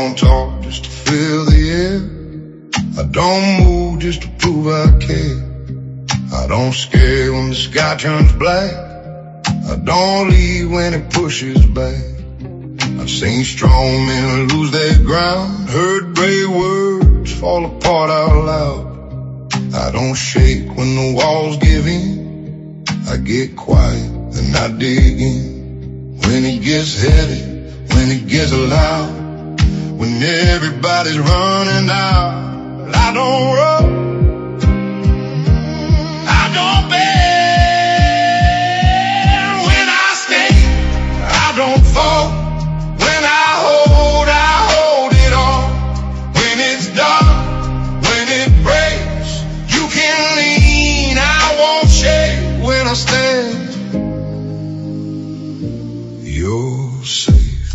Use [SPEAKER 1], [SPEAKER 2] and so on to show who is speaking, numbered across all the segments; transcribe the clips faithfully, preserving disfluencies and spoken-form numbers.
[SPEAKER 1] don't talk just to fill the air. I don't move just to prove I care. I don't scare when the sky turns black. I don't leave when it pushes back. I've seen strong men lose their ground, heard brave words fall apart out loud. I don't shake when the walls give in. I get quiet and I dig in. When it gets heavy, when it gets loud, when everybody's running out, I don't run, I don't bend. When I stand, I don't fall. When I hold, I hold it all. When it's dark, when it breaks, you can lean, I won't shake. When I stand, you're safe.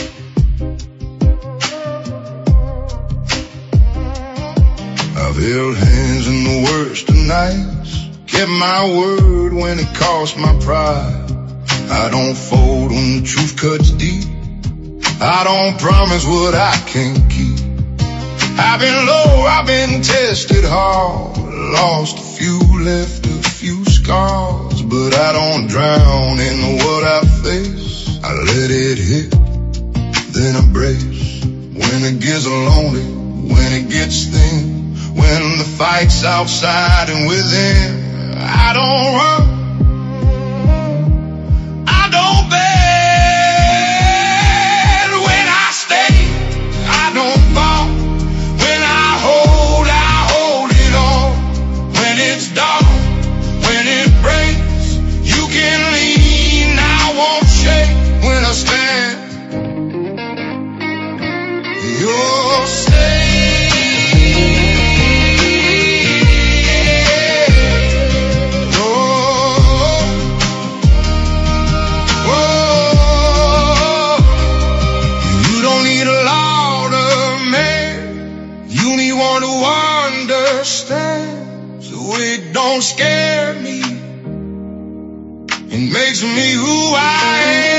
[SPEAKER 1] I've held hands in the worst of nights, kept my word when it cost my pride. I don't fold when the truth cuts deep. I don't promise what I can't keep. I've been low, I've been tested hard, lost a few, left a few scars, but I don't drown in what I face. I let it hit, then I brace. When it gets lonely, when it gets thin, when the fight's outside and within, I don't run, I don't bend. When I stay, I don't fall. When I hold, I hold it all. When it's dark, when it breaks, you can lean, I won't shake. When I stand, you're safe. So it don't scare me. It makes me who I am.